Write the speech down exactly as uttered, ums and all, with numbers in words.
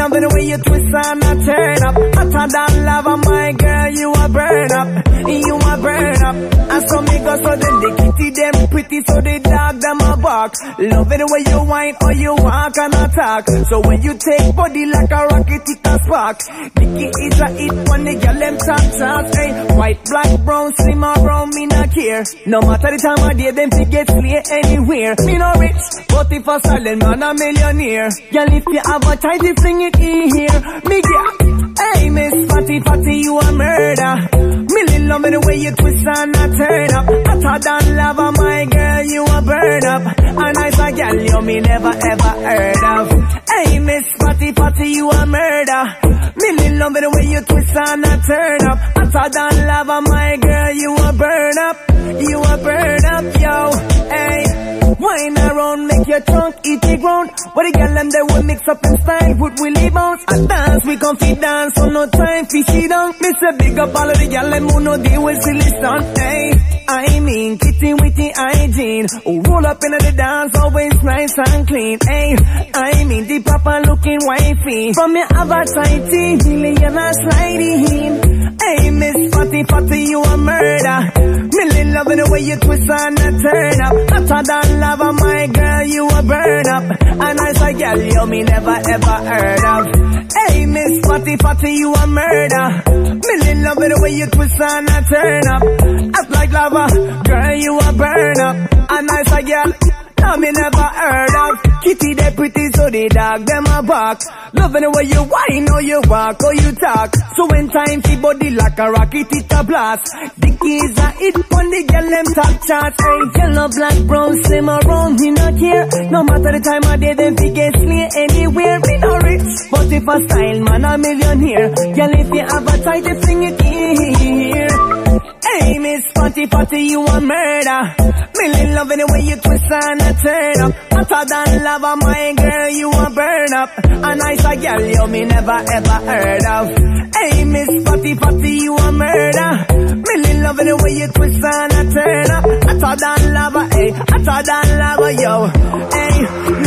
loving the way you twist and I turn up. Hotter than lava, my girl, you a burn up. You a burn up. And so me go so then the kitty them pretty, so the dog them a bark. Loving the way you whine or you walk and attack. So when you take body like a rocket, it a spark. Dicky is a hit when the girl them top shots. Hey, white, black, brown, slim or brown, me not care. No matter the time of day, them fi get slay anywhere. Me no rich, but if a silent man a millionaire. Girl, if you have a tight, you fling it in here. Me girl, hey Miss Fatty Fatty, you a murder. Million love me the way you twist and I turn up. Hotter than lava, my girl, you a burn up. A nice a girl you me never ever heard of. Hey Miss Fatty Fatty, you a murder. Million love me the way you twist and I turn up. Hotter than lava, my girl, you a burn up. You a burn up, yo. Hey, wine around, make your trunk eat the ground. But the girl them they will mix up in style with Willie Bounce. And dance, we come fi dance, so no time fi she down. Miss a big up all of the girl them who know deal with silly stunt. Hey, I mean kitty witty hygiene. Oh, roll up into the dance, always nice and clean. Hey, I mean the proper looking wifey. From your have a tighty, million and sliding. Hey, Miss Fatty Fatty, you a murder. Million loving the way you twist and I turn up. Hotter than lava, my girl, you a burn up. A nice a girl you me never ever heard of. Hey, Miss Fatty Fatty, you a murder. Million loving the way you twist and I turn up. Act like lava, girl, you a burn up. A nice a girl no me never heard of. Kitty they pretty, so the dog them a bark. Loving the way you whine or you walk or you talk. So when time fi body like a rocket, it a blast. The keys a hit on the girl them top charts. Hey, yellow, black, brown, slim or round, me not care. No matter the time of day, them fi get slay anywhere. Me no rich, but if a style man a millionaire. Girl, if you have a tight, you fling it here. Hey, Miss Fatty Fatty, you a murder. Million loving the way you twist and I turn up. Hotter than lava, my girl, you a burn up. A nice a girl you me never ever heard of. Hey, Miss Fatty Fatty, you a murder. Million loving the way you twist and I turn up. Hotter than lava, hey, hotter than lava, yo. Hey,